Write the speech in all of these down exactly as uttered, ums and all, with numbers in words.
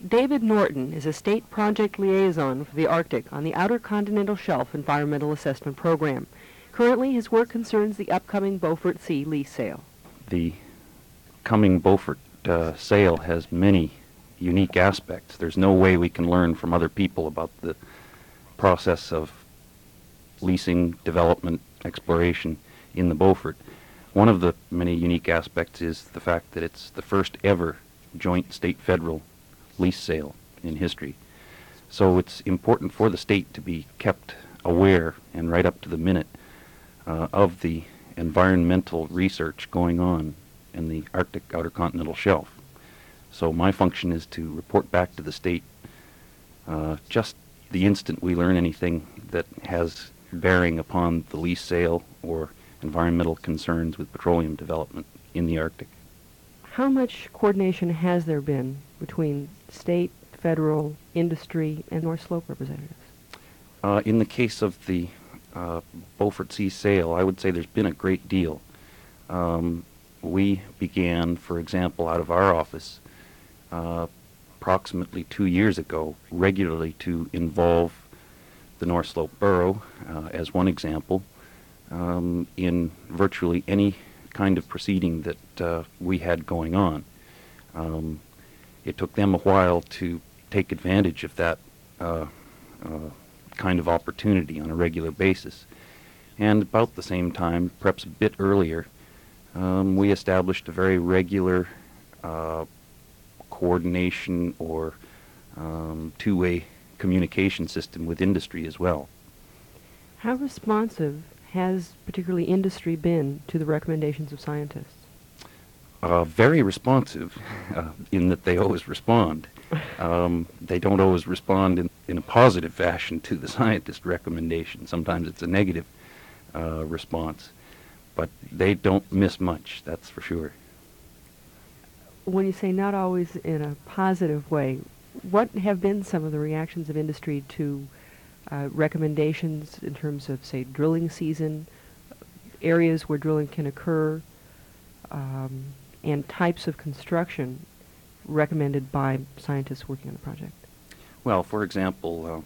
David Norton is a state project liaison for the Arctic on the Outer Continental Shelf Environmental Assessment Program. Currently, his work concerns the upcoming Beaufort Sea lease sale. The coming Beaufort uh, sale has many unique aspects. There's no way we can learn from other people about the process of leasing, development, exploration in the Beaufort. One of the many unique aspects is the fact that it's the first ever joint state-federal lease sale in history. So it's important for the state to be kept aware and right up to the minute uh, of the environmental research going on in the Arctic Outer Continental Shelf. So my function is to report back to the state uh, just the instant we learn anything that has bearing upon the lease sale or environmental concerns with petroleum development in the Arctic. How much coordination has there been between state, federal, industry, and North Slope representatives? Uh, in the case of the uh, Beaufort Sea sale, I would say there's been a great deal. Um, we began, for example, out of our office uh, approximately two years ago, regularly to involve the North Slope Borough, uh, as one example, um, in virtually any kind of proceeding that uh, we had going on. Um, it took them a while to take advantage of that uh, uh, kind of opportunity on a regular basis. And about the same time, perhaps a bit earlier, um, we established a very regular uh, coordination or um, two-way communication system with industry as well. How responsive has particularly industry been to the recommendations of scientists? Uh, very responsive uh, in that they always respond. Um, they don't always respond in, in a positive fashion to the scientist recommendation. Sometimes it's a negative uh, response, but they don't miss much, that's for sure. When you say not always in a positive way, what have been some of the reactions of industry to uh, recommendations in terms of, say, drilling season, areas where drilling can occur, um, and types of construction recommended by scientists working on the project? Well, for example, uh,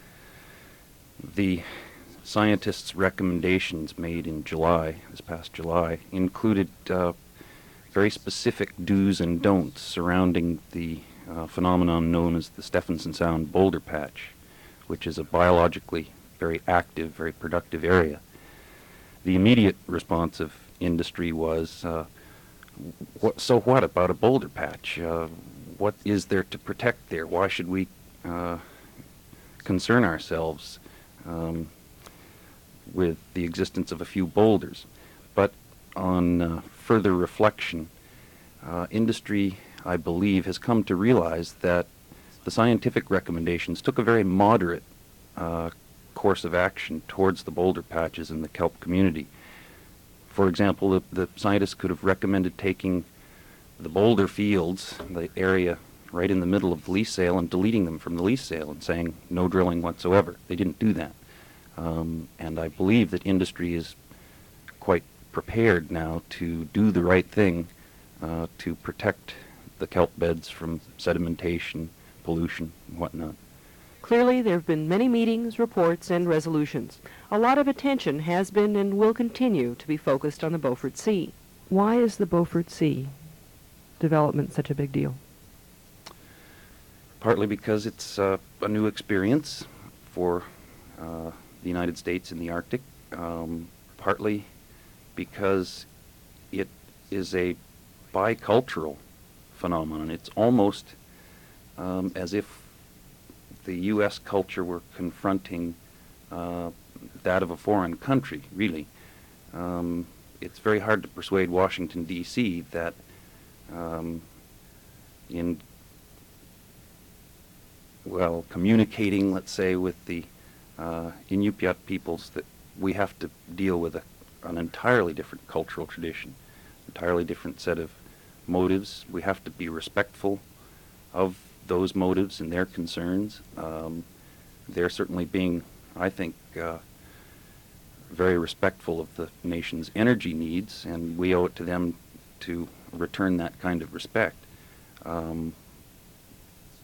the scientists' recommendations made in July, this past July, included uh, very specific do's and don'ts surrounding the uh, phenomenon known as the Stephenson Sound boulder patch, which is a biologically very active, very productive area. The immediate response of industry was, uh, What, so what about a boulder patch? Uh, what is there to protect there? Why should we uh, concern ourselves um, with the existence of a few boulders? But on uh, further reflection, uh, industry, I believe, has come to realize that the scientific recommendations took a very moderate uh, course of action towards the boulder patches in the kelp community. For example, the, the scientists could have recommended taking the boulder fields, the area right in the middle of the lease sale, and deleting them from the lease sale and saying no drilling whatsoever. They didn't do that. Um, and I believe that industry is quite prepared now to do the right thing uh, to protect the kelp beds from sedimentation, pollution, and whatnot. Clearly, there have been many meetings, reports, and resolutions. A lot of attention has been and will continue to be focused on the Beaufort Sea. Why is the Beaufort Sea development such a big deal? Partly because it's uh, a new experience for uh, the United States in the Arctic. Um, partly because it is a bicultural phenomenon. It's almost um, as if the U S culture were confronting uh, that of a foreign country, really. Um, it's very hard to persuade Washington, D C that um, in, well, communicating, let's say, with the uh, Inupiat peoples, that we have to deal with a, an entirely different cultural tradition, entirely different set of motives. We have to be respectful of those motives and their concerns. Um, they're certainly being, I think, uh, very respectful of the nation's energy needs, and we owe it to them to return that kind of respect. Um,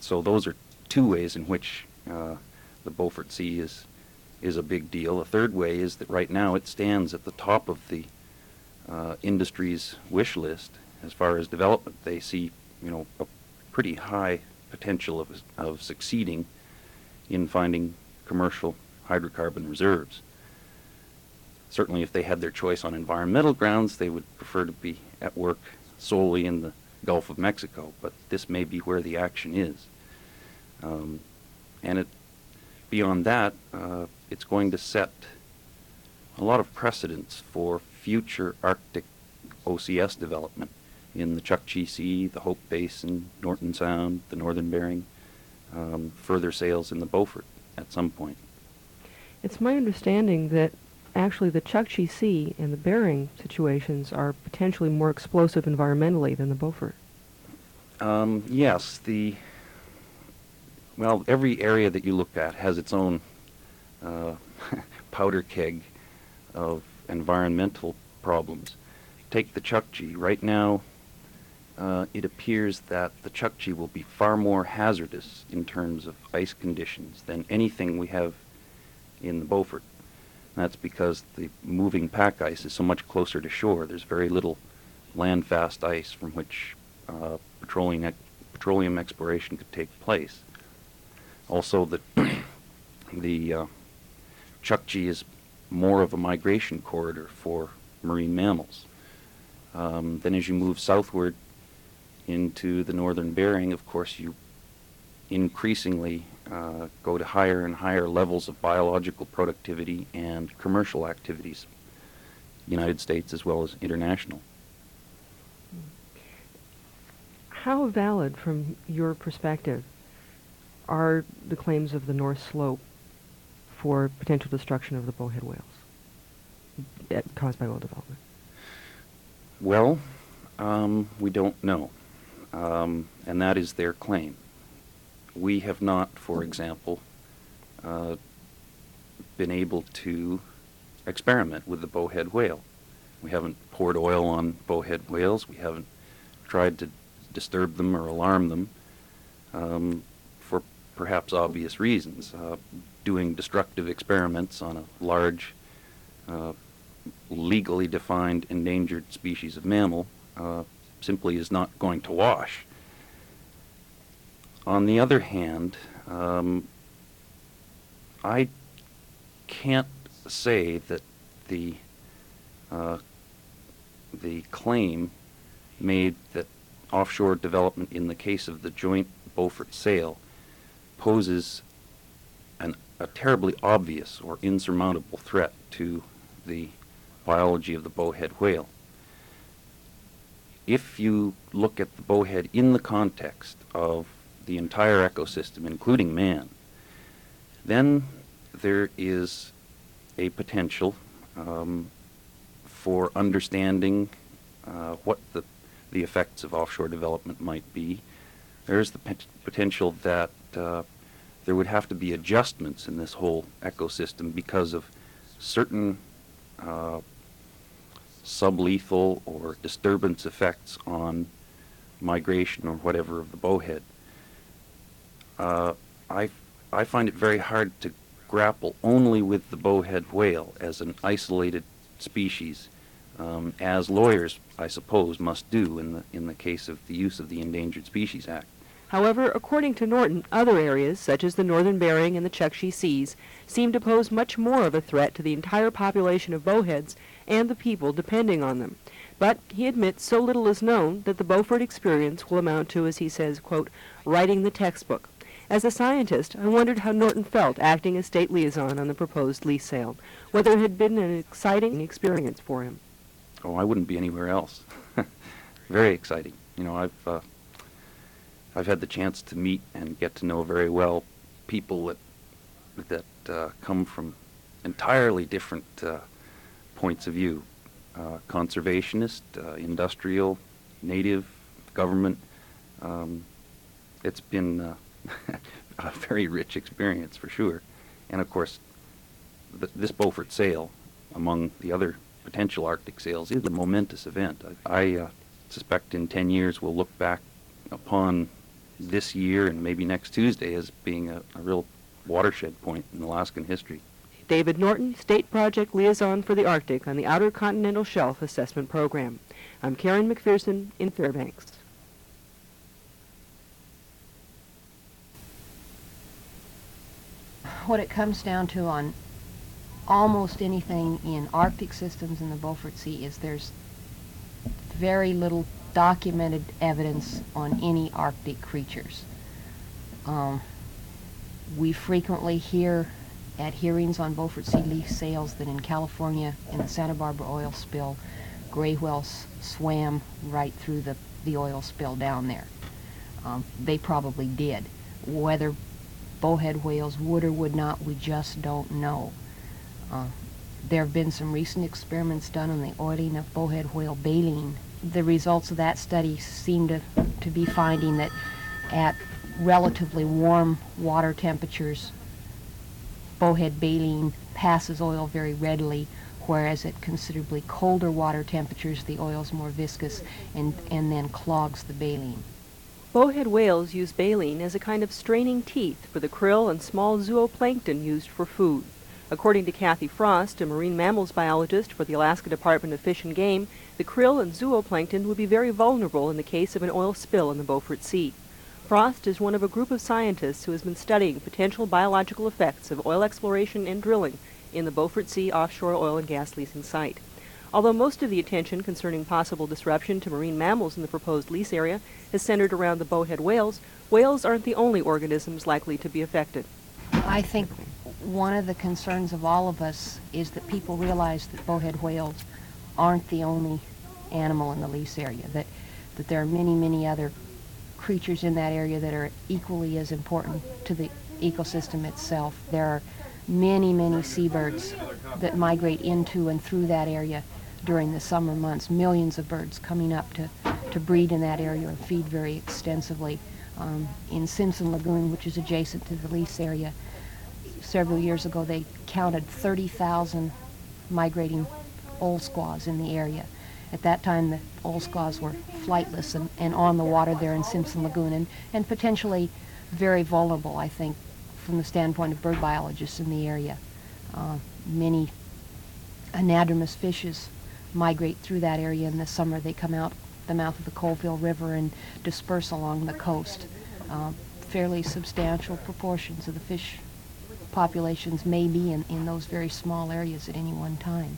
so those are two ways in which uh, the Beaufort Sea is is a big deal. A third way is that right now it stands at the top of the uh, industry's wish list as far as development. They see, you know, a pretty high potential of of succeeding in finding commercial hydrocarbon reserves. Certainly, if they had their choice on environmental grounds, they would prefer to be at work solely in the Gulf of Mexico, but this may be where the action is. Um, and it, beyond that, uh, it's going to set a lot of precedents for future Arctic O C S development in the Chukchi Sea, the Hope Basin, Norton Sound, the Northern Bering, um, further sales in the Beaufort at some point. It's my understanding that actually the Chukchi Sea and the Bering situations are potentially more explosive environmentally than the Beaufort. Um, yes, the, well, every area that you look at has its own uh, powder keg of environmental problems. Take the Chukchi. Right now, uh, it appears that the Chukchi will be far more hazardous in terms of ice conditions than anything we have in the Beaufort. That's because the moving pack ice is so much closer to shore. There's very little land-fast ice from which uh, petroleum, ex petroleum exploration could take place. Also, the, the uh, Chukchi is more of a migration corridor for marine mammals. Um, then as you move southward into the Northern Bering, of course, you increasingly uh, go to higher and higher levels of biological productivity and commercial activities, United States as well as international. How valid, from your perspective, are the claims of the North Slope for potential destruction of the bowhead whales uh, caused by oil development? Well, um, we don't know, um, and that is their claim. We have not, for example, uh, been able to experiment with the bowhead whale. We haven't poured oil on bowhead whales. We haven't tried to disturb them or alarm them um, for perhaps obvious reasons. Uh, doing destructive experiments on a large, uh, legally defined endangered species of mammal uh, simply is not going to wash. On the other hand, um, I can't say that the uh, the claim made that offshore development in the case of the joint Beaufort sale poses an, a terribly obvious or insurmountable threat to the biology of the bowhead whale. If you look at the bowhead in the context of the entire ecosystem, including man, then there is a potential um, for understanding uh, what the, the effects of offshore development might be. There's the pot potential that uh, there would have to be adjustments in this whole ecosystem because of certain uh, sublethal or disturbance effects on migration or whatever of the bowhead. Uh, I, I find it very hard to grapple only with the bowhead whale as an isolated species, um, as lawyers, I suppose, must do in the, in the case of the use of the Endangered Species Act. However, according to Norton, other areas, such as the Northern Bering and the Chukchi Seas, seem to pose much more of a threat to the entire population of bowheads and the people depending on them. But he admits so little is known that the Beaufort experience will amount to, as he says, quote, writing the textbook. As a scientist, I wondered how Norton felt acting as state liaison on the proposed lease sale, whether it had been an exciting experience for him. Oh, I wouldn't be anywhere else. Very exciting. You know, I've uh, I've had the chance to meet and get to know very well people that that uh, come from entirely different uh, points of view: uh, conservationist, uh, industrial, native, government. Um, it's been uh, a very rich experience for sure, and of course, th this Beaufort sale, among the other potential Arctic sales, is a momentous event. I, I uh, suspect in ten years we'll look back upon this year and maybe next Tuesday as being a, a real watershed point in Alaskan history. David Norton, State Project Liaison for the Arctic on the Outer Continental Shelf Assessment Program. I'm Karen McPherson in Fairbanks. What it comes down to on almost anything in Arctic systems in the Beaufort Sea is there's very little documented evidence on any Arctic creatures. Um, we frequently hear at hearings on Beaufort Sea leaf sails that in California, in the Santa Barbara oil spill, gray whales swam right through the, the oil spill down there. Um, they probably did. Whether bowhead whales would or would not, we just don't know. Uh, there have been some recent experiments done on the oiling of bowhead whale baleen. The results of that study seem to, to be finding that at relatively warm water temperatures, bowhead baleen passes oil very readily, whereas at considerably colder water temperatures, the oil is more viscous and, and then clogs the baleen. Bowhead whales use baleen as a kind of straining teeth for the krill and small zooplankton used for food. According to Kathy Frost, a marine mammals biologist for the Alaska Department of Fish and Game, the krill and zooplankton would be very vulnerable in the case of an oil spill in the Beaufort Sea. Frost is one of a group of scientists who has been studying potential biological effects of oil exploration and drilling in the Beaufort Sea offshore oil and gas leasing site. Although most of the attention concerning possible disruption to marine mammals in the proposed lease area is centered around the bowhead whales, whales aren't the only organisms likely to be affected. I think one of the concerns of all of us is that people realize that bowhead whales aren't the only animal in the lease area, that, that there are many, many other creatures in that area that are equally as important to the ecosystem itself. There are many, many seabirds that migrate into and through that area during the summer months, millions of birds coming up to, to breed in that area and feed very extensively. Um, in Simpson Lagoon, which is adjacent to the lease area, several years ago they counted thirty thousand migrating old squaws in the area. At that time the old squaws were flightless and, and on the water there in Simpson Lagoon and, and potentially very vulnerable, I think, from the standpoint of bird biologists in the area. Uh, many anadromous fishes migrate through that area in the summer. They come out the mouth of the Colville River and disperse along the coast. Uh, fairly substantial proportions of the fish populations may be in, in those very small areas at any one time.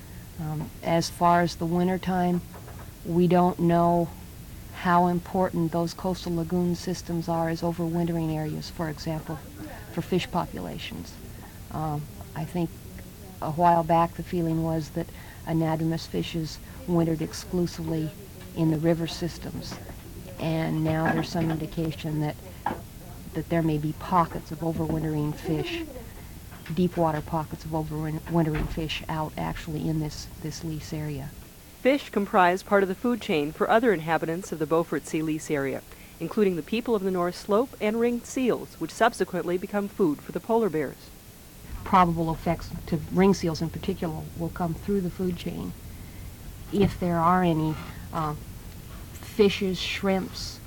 Um, as far as the winter time, we don't know how important those coastal lagoon systems are as overwintering areas, for example, for fish populations. Um, I think a while back the feeling was that anadromous fishes wintered exclusively in the river systems, and now there's some indication that that there may be pockets of overwintering fish, deep water pockets of overwintering fish out actually in this, this lease area. Fish comprise part of the food chain for other inhabitants of the Beaufort Sea lease area, including the people of the North Slope and ringed seals, which subsequently become food for the polar bears. Probable effects to ring seals in particular will come through the food chain. If there are any uh, fishes, shrimps,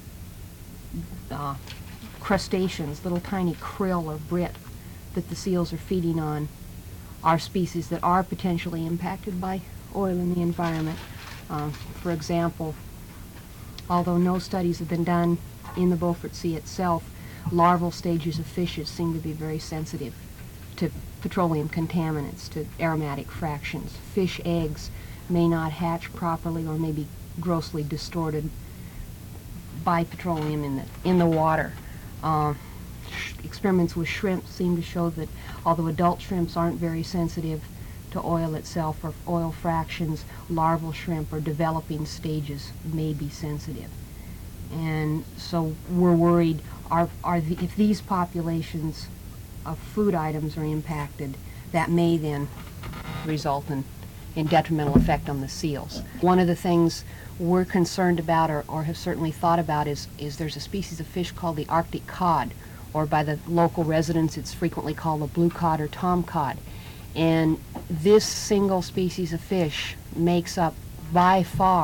uh, crustaceans, little tiny krill or brit that the seals are feeding on, are species that are potentially impacted by oil in the environment. Uh, for example, although no studies have been done in the Beaufort Sea itself, larval stages of fishes seem to be very sensitive to petroleum contaminants, to aromatic fractions. Fish eggs may not hatch properly or may be grossly distorted by petroleum in the, in the water. Uh, experiments with shrimp seem to show that although adult shrimps aren't very sensitive to oil itself or oil fractions, larval shrimp or developing stages may be sensitive. And so we're worried, are, are the, if these populations of food items are impacted, that may then result in, in detrimental effect on the seals. One of the things we're concerned about or, or have certainly thought about is, is there's a species of fish called the Arctic cod, or by the local residents it's frequently called the blue cod or tom cod. And this single species of fish makes up by far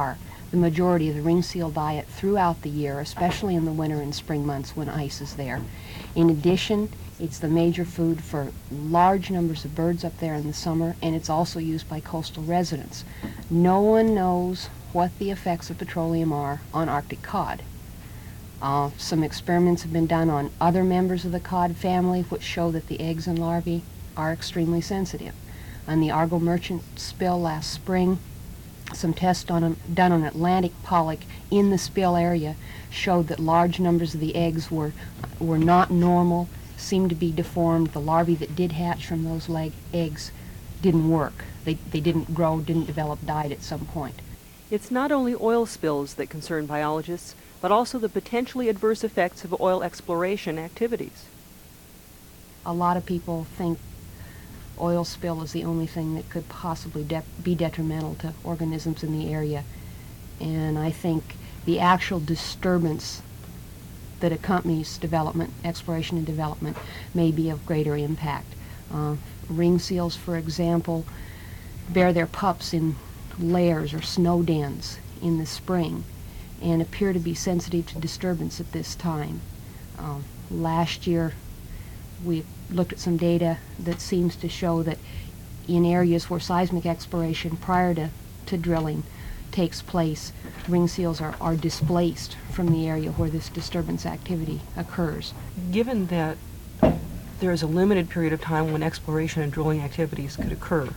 the majority of the ring seal diet throughout the year, especially in the winter and spring months when ice is there. In addition, it's the major food for large numbers of birds up there in the summer, and it's also used by coastal residents. No one knows what the effects of petroleum are on Arctic cod. Uh, some experiments have been done on other members of the cod family which show that the eggs and larvae are extremely sensitive. On the Argo Merchant spill last spring, some tests on, done on Atlantic pollock in the spill area showed that large numbers of the eggs were, were not normal, seemed to be deformed. The larvae that did hatch from those leg eggs didn't work. They, they didn't grow, didn't develop, died at some point. It's not only oil spills that concern biologists, but also the potentially adverse effects of oil exploration activities. A lot of people think oil spill is the only thing that could possibly de- be detrimental to organisms in the area. And I think the actual disturbance that accompanies development, exploration and development, may be of greater impact. Uh, ring seals, for example, bear their pups in lairs or snow dens in the spring and appear to be sensitive to disturbance at this time. Um, last year, we looked at some data that seems to show that in areas where seismic exploration prior to, to drilling takes place, ring seals are, are displaced from the area where this disturbance activity occurs. Given that there is a limited period of time when exploration and drilling activities could occur,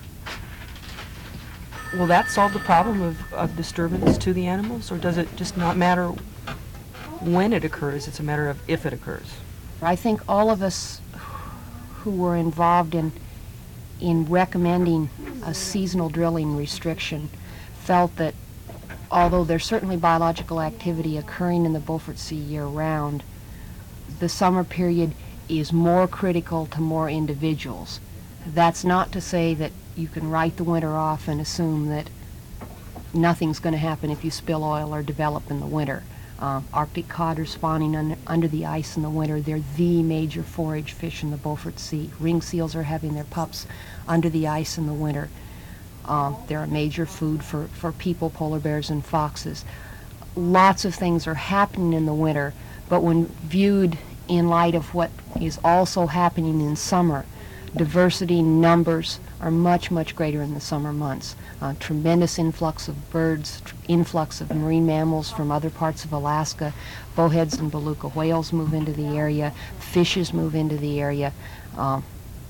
will that solve the problem of, of disturbance to the animals, or does it just not matter when it occurs, it's a matter of if it occurs? I think all of us who were involved in, in recommending a seasonal drilling restriction felt that although there's certainly biological activity occurring in the Beaufort Sea year-round, the summer period is more critical to more individuals. That's not to say that you can write the winter off and assume that nothing's going to happen if you spill oil or develop in the winter. Uh, Arctic cod are spawning un- under the ice in the winter. They're the major forage fish in the Beaufort Sea. Ring seals are having their pups under the ice in the winter. Uh, they're a major food for, for people, polar bears, and foxes. Lots of things are happening in the winter, but when viewed in light of what is also happening in summer, diversity numbers are much, much greater in the summer months. Uh, tremendous influx of birds, tr- influx of marine mammals from other parts of Alaska. Bowheads and beluga whales move into the area. Fishes move into the area. Uh,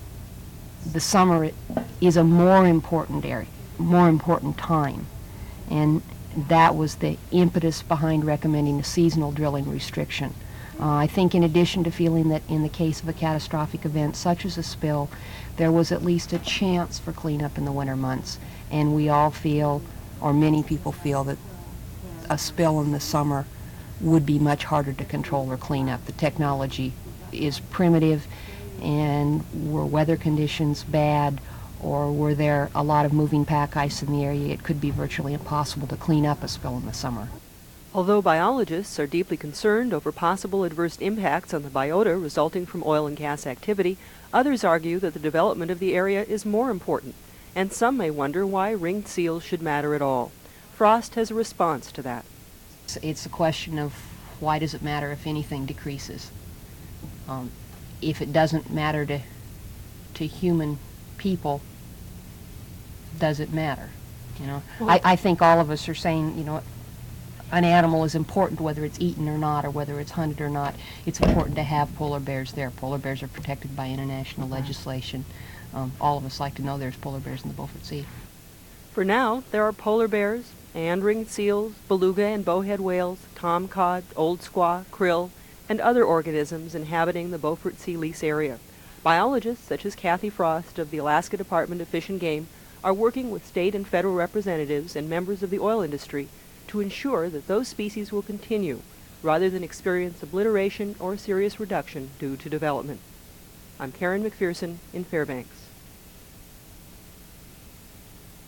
the summer is a more important area, more important time. And that was the impetus behind recommending a seasonal drilling restriction. Uh, I think in addition to feeling that in the case of a catastrophic event such as a spill, there was at least a chance for cleanup in the winter months. And we all feel, or many people feel, that a spill in the summer would be much harder to control or clean up. The technology is primitive, and were weather conditions bad, or were there a lot of moving pack ice in the area, it could be virtually impossible to clean up a spill in the summer. Although biologists are deeply concerned over possible adverse impacts on the biota resulting from oil and gas activity, others argue that the development of the area is more important, and some may wonder why ringed seals should matter at all. Frost has a response to that. It's, it's a question of why does it matter if anything decreases? Um, if it doesn't matter to, to human people, does it matter? You know, Well, I, I think all of us are saying, you know, an animal is important whether it's eaten or not, or whether it's hunted or not. It's important to have polar bears there. Polar bears are protected by international legislation. Um, all of us like to know there's polar bears in the Beaufort Sea. For now, there are polar bears, and ringed seals, beluga and bowhead whales, tomcod, old squaw, krill, and other organisms inhabiting the Beaufort Sea lease area. Biologists such as Kathy Frost of the Alaska Department of Fish and Game are working with state and federal representatives and members of the oil industry to ensure that those species will continue, rather than experience obliteration or serious reduction due to development. I'm Karen McPherson in Fairbanks.